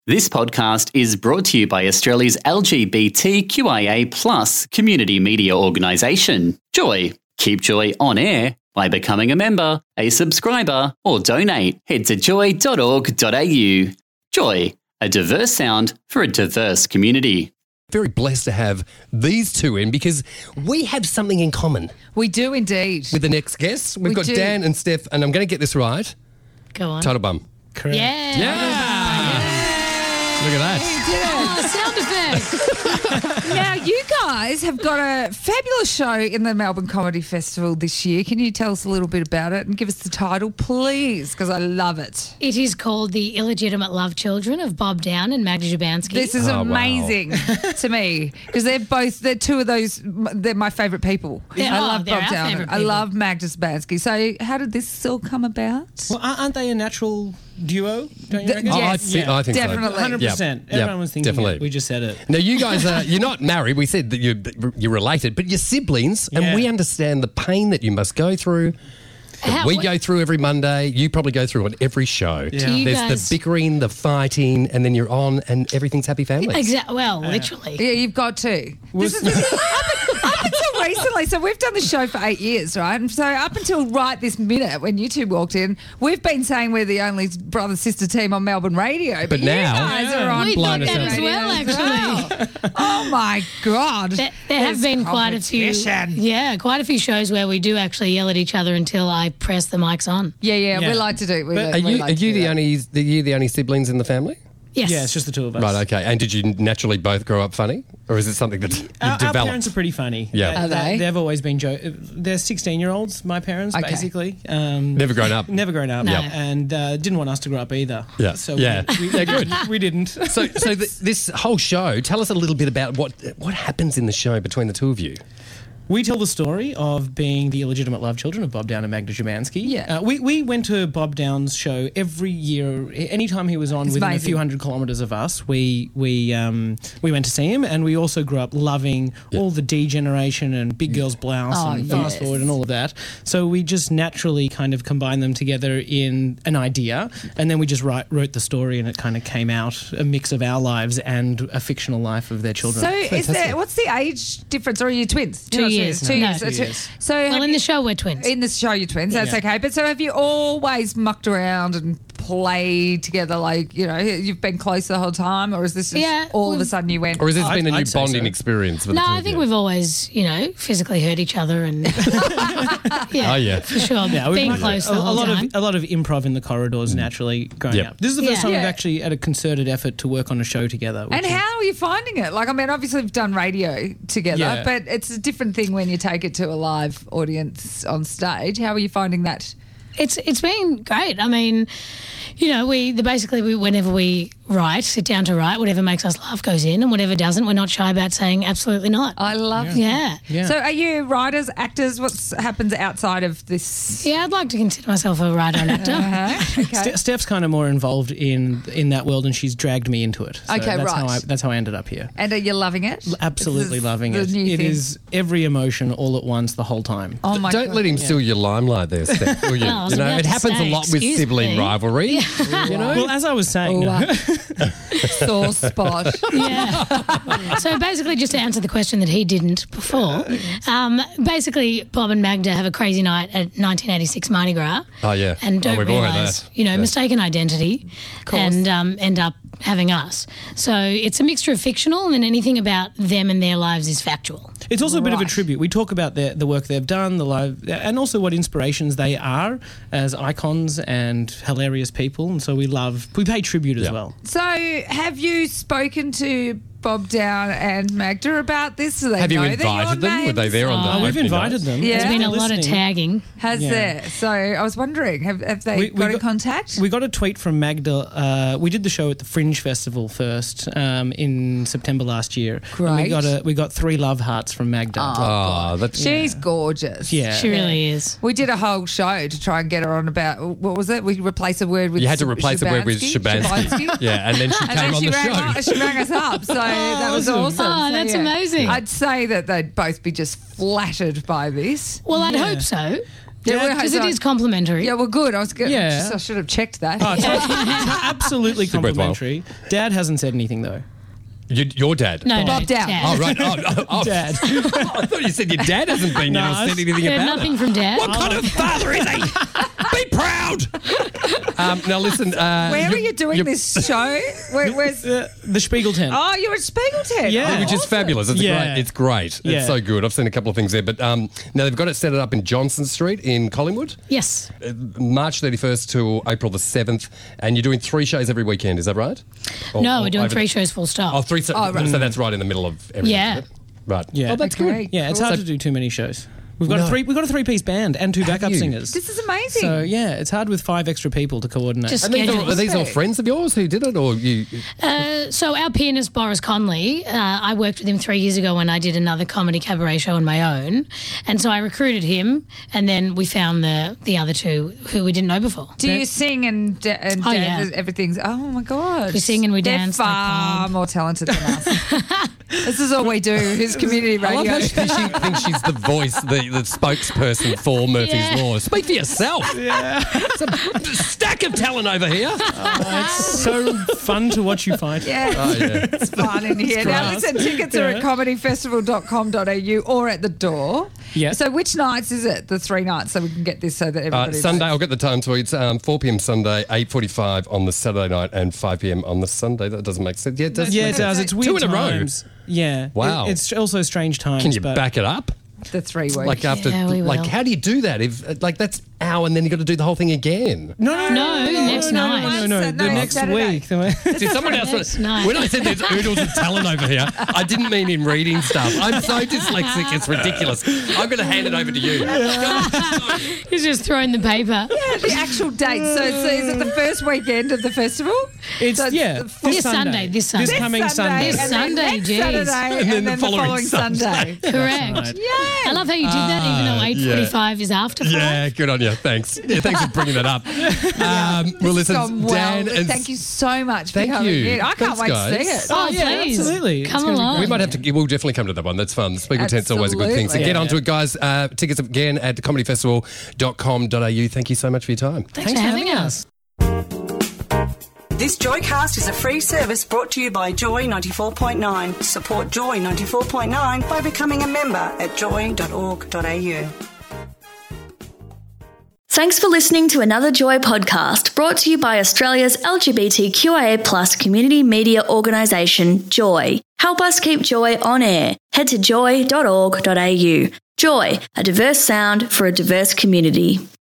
This podcast is brought to you by Australia's LGBTQIA+ community media organisation, Joy. Keep Joy on air by becoming a member, a subscriber, or donate. Head to joy.org.au. Joy, a diverse sound for a diverse community. Very blessed to have these two in because we have something in common We do indeed. with the next guests. We've We got do. Dan and Steph, and I'm going to get this right. Go on. Total bum. Correct. Yeah. Yeah. Look at that. Oh, sound effect. Now, you guys have got a fabulous show in the Melbourne Comedy Festival this year. Can you tell us a little bit about it and give us the title, please? Because I love it. It is called The Illegitimate Love Children of Bob Down and Magda Szubanski. This is Oh, wow. amazing to me because they're two of those, they're my favourite people. Yeah, I oh, love they're Bob our Down. favourite I people. love Magda Szubanski. So, how did this all come about? Well, aren't they a natural duo? Don't you The- reckon? yes. I think Definitely. so. 100%. Yep. Everyone was thinking Definitely. it. We just said it. Now, you guys you're not married. We said that you're related, but you're siblings, and Yeah. we understand the pain that you must go through. That we go through every Monday. You probably go through on every show. Do you There's guys- the bickering, the fighting, and then you're on, and everything's happy family. Exactly. Well, literally. Yeah, you've got to. This is up until recently. So we've done the show for 8 years, right? And so up until right this minute, when you two walked in, we've been saying we're the only brother-sister team on Melbourne radio. But you now- guys are on We thought Blown us that up. as well, actually. Oh my God! There have been quite a few, quite a few shows where we do actually yell at each other until I press the mics on. Yeah, Yeah. we like to do. But are you the only siblings in the family? Yes. Yeah, it's just the two of us. Right, okay. And did you naturally both grow up funny? Or is it something that you've Our developed? parents are pretty funny. Yeah. Are they? They've always been they're 16-year-olds, my parents, Okay. basically. Never grown up. Never grown up. No. And didn't want us to grow up either. Yeah. So Yeah. we good. We didn't. So this whole show, tell us a little bit about what happens in the show between the two of you. We tell the story of being the illegitimate love children of Bob Down and Magda Szubanski. Yeah. We went to Bob Down's show every year. Anytime he was on It's within amazing. a few hundred kilometres of us, we went to see him, and we also grew up loving all the D generation and Big Girl's Blouse Oh, and yes. Fast Forward and all of that. So we just naturally kind of combined them together in an idea, and then we just wrote the story, and it kind of came out a mix of our lives and a fictional life of their children. So, what's the age difference? Or are you twins? 2 You're not years. twins. 2 No. years. 2 That's years. So, Well, have in you- the show, we're twins. in the show, you're twins. That's Yeah. okay. But so, have you always mucked around and played together? Like, you've been close the whole time, or is this just Yeah, all of a we've- sudden you went? Or has this been a new I'd say bonding so. experience for the No, two I of think you? we've always, physically hurt each other and Oh, yeah. for sure. Yeah, we've Being had close a the whole lot time. of a lot of improv in the corridors naturally growing Yep. up. This is the first Yeah. time Yeah. we've actually had a concerted effort to work on a show together. which And is- how are you finding it? Like, I mean, obviously we've done radio together, Yeah. but it's a different thing when you take it to a live audience on stage. How are you finding that? It's been great. I mean, we whenever we sit down to write, whatever makes us laugh goes in, and whatever doesn't, we're not shy about saying absolutely not. I love Yeah. Yeah. So are you writers, actors? What happens outside of this? Yeah, I'd like to consider myself a writer and actor. Okay. Steph's kind of more involved in that world, and she's dragged me into it. So Okay, that's right. That's how I ended up here. And are you loving it? Absolutely This is loving the it. new It thing. is every emotion all at once the whole time. Oh my Don't God. let him steal your limelight there, Steph, will you? I was You know, about it to happens say, a lot with excuse sibling me. rivalry. You know? Well, as I was saying, Sore spot. Yeah. So basically, just to answer the question that he didn't before, basically, Bob and Magda have a crazy night at 1986 Mardi Gras. Oh, yeah. And don't we've all heard realise, that. mistaken identity and end up having us. So it's a mixture of fictional and anything about them and their lives is factual. it's also a bit of a Right. tribute. We talk about the work they've done, the live, and also what inspirations they are as icons and hilarious people. And so we pay tribute as Yeah. well. So have you spoken to Bob Down and Magda about this? Do they Have you know that you're invited them? Were they names? there on the We've opening invited night? them. Yeah. There's been They're a lot of listening. tagging. Has Yeah. there? So I was wondering, have they got in contact? We got a tweet from Magda. We did the show at the Fringe Festival first in September last year. And Great. we got 3 love hearts from Magda. Oh, that's She's gorgeous. Yeah. She really is. We did a whole show to try and get her on about, what was it? We replace a word with you had to replace the word with Szubanski. Yeah, and then she And came then on she the rang, show. she rang us up. So that was awesome. Oh, So, that's amazing. I'd say that they'd both be just flattered by this. Well, I'd Yeah. hope so. Yeah, Because it is complimentary. Yeah, well, good. I should have checked that. Oh, it's absolutely It's worthwhile. complimentary. Dad hasn't said anything though. Your dad? No, Bob Down. Oh, right. Oh, Dad. I thought you said your dad hasn't been here or said anything Yeah, about nothing it. from Dad. What kind of father is he? Be proud. Now, listen. Where are you doing this show? Where's? The Spiegel tent. Oh, you're at Spiegel Tent. Yeah. Which is Awesome. fabulous. It's Yeah. great. It's great. Yeah. It's so good. I've seen a couple of things there. But now they've got it set up in Johnson Street in Collingwood. Yes. March 31st to April the 7th. And you're doing 3 shows every weekend. Is that right? No, we're doing over- 3 shows full stop. Oh, 3. So, right. so that's right in the middle of everything. Yeah. isn't it? Right. Yeah. Oh, that's Okay. good. Yeah, it's hard to do too many shows. We've got No. a 3-piece band and 2 backup you? singers. This is amazing. So yeah, it's hard with 5 extra people to coordinate. Just And schedules. are these all friends of yours who did it, or you? So our pianist Boris Conley, I worked with him 3 years ago when I did another comedy cabaret show on my own, and so I recruited him, and then we found the other 2 who we didn't know before. do you sing and Oh, dance? yeah. Everything's. Oh my god. We sing and we They're dance like far Bob. more talented than us. This is all we do. His community I love radio. how she thinks she's the voice, the spokesperson for Murphy's Yeah. Law. Speak for yourself. Yeah. It's a stack of talent over here. It's so fun to watch you fight. Yeah. Oh, yeah. It's fun in here. Now, listen, tickets are at comedyfestival.com.au or at the door. Yeah. So, which nights is it? The 3 nights, so we can get this so that everybody Sunday, knows. I'll get the time to It's 4 p.m. Sunday, 8:45 on the Saturday night, and 5 p.m. on the Sunday. That doesn't make sense. Yeah, it does. Yeah, make it does. sense. It's weird 2 in a row. times. Yeah. Wow. It's also strange times. Can you but back it up? The 3 weeks. Like after, Yeah, we like will. how do you do that? If like that's hour and then you got to do the whole thing again. No, next night. No, No, the next Saturday. week. Did someone else? Next night. When I said there's oodles of talent over here, I didn't mean in reading stuff. I'm so dyslexic, it's ridiculous. I'm going to hand it over to you. He's just throwing the paper. Yeah, the actual date. So is it the first weekend of the festival? It's So yeah. This Sunday. This coming Sunday. This and then Sunday, next geez. Saturday, and then the following Sunday. Correct. right. Yeah. I love how you did that, even though 8:45 is after 5. Yeah, good on you. Thanks. Yeah, thanks for bringing that up. Well, listen, Gone well. Dan and Thank you so much Thank for coming you. in. I can't Thanks, wait guys. to see it. Oh, yeah, please. absolutely. It's Come gonna be along. we might have to. We'll definitely come to that one. That's fun. Speaker Tent's always a good thing. So Absolutely. get onto Yeah. it, guys. Tickets again at comedyfestival.com.au. Thank you so much for your time. Thanks for having us. This Joycast is a free service brought to you by Joy 94.9. Support Joy 94.9 by becoming a member at joy.org.au. Thanks for listening to another Joy podcast brought to you by Australia's LGBTQIA+ community media organisation, Joy. Help us keep Joy on air. Head to joy.org.au. Joy, a diverse sound for a diverse community.